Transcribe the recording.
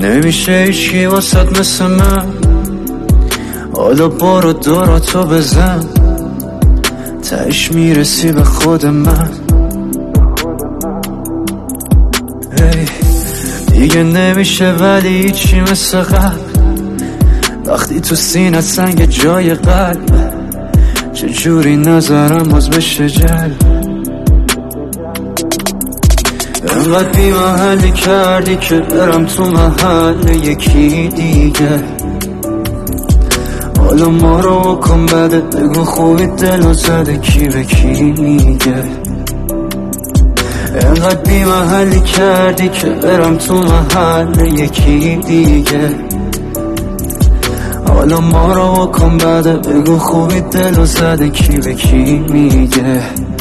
نمیشه هیچکی واسد مثل من، حالا برو دوراتو بزن، تهش میرسی به خود من. دیگه نمیشه ولی هیچی مثل قبل، وقتی تو سینت سنگ جای قلب، چجوری نظرم باز بشه جلب. انقدر بی محلی کردی که برم تو محل یکی دیگه، حالا ما رو بکن بده، بگو خوبی دلو زده کی به کی میگه. انقدر بی محلی کردی که برم تو محل یکی دیگه، حالا ما رو بکن بده، بگو خوبی دلو زده کی به کی میگه.